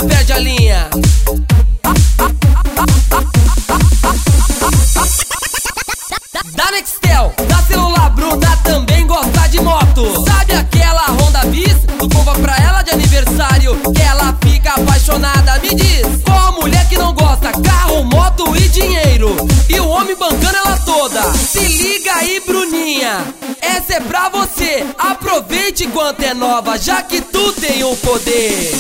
perde a linha. Da Nextel, da celular Bruna também gosta de moto. Sabe aquela Honda Bis? Tu compra pra ela de aniversário, que ela fica apaixonada. Me diz, qual mulher que não gosta? Carro, moto e dinheiro, e o homem bancando ela toda. Se liga aí, Bruninha, essa é pra você. Aproveite enquanto é nova, já que tu tem o poder.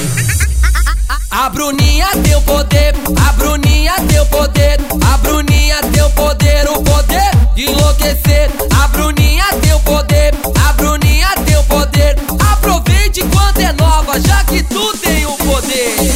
A Bruninha tem o poder, a Bruninha tem o poder, a Bruninha tem o poder de enlouquecer. A Bruninha tem o poder, a Bruninha tem o poder. Aproveite enquanto é nova, já que tu tem o poder.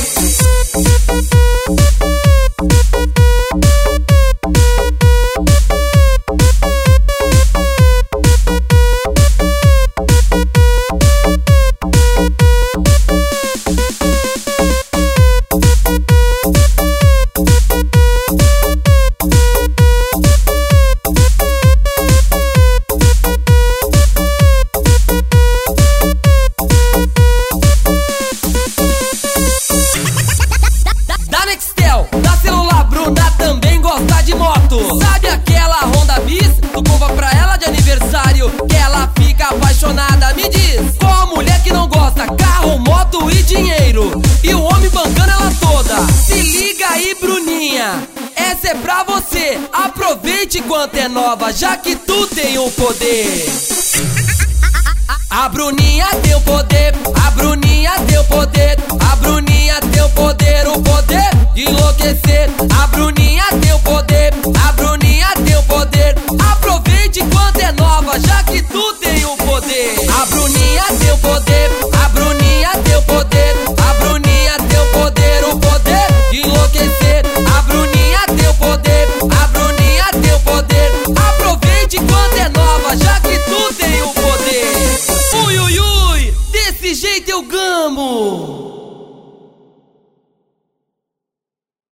Da celular Bruna também gosta de moto. Sabe aquela Honda Bis? Tu compra pra ela de aniversário, que ela fica apaixonada. Me diz, qual mulher que não gosta? Carro, moto e dinheiro, e o homem bancando ela toda. Se liga aí, Bruninha, essa é pra você. Aproveite enquanto é nova, já que tu tem o poder. A Bruninha tem o poder, a Bruninha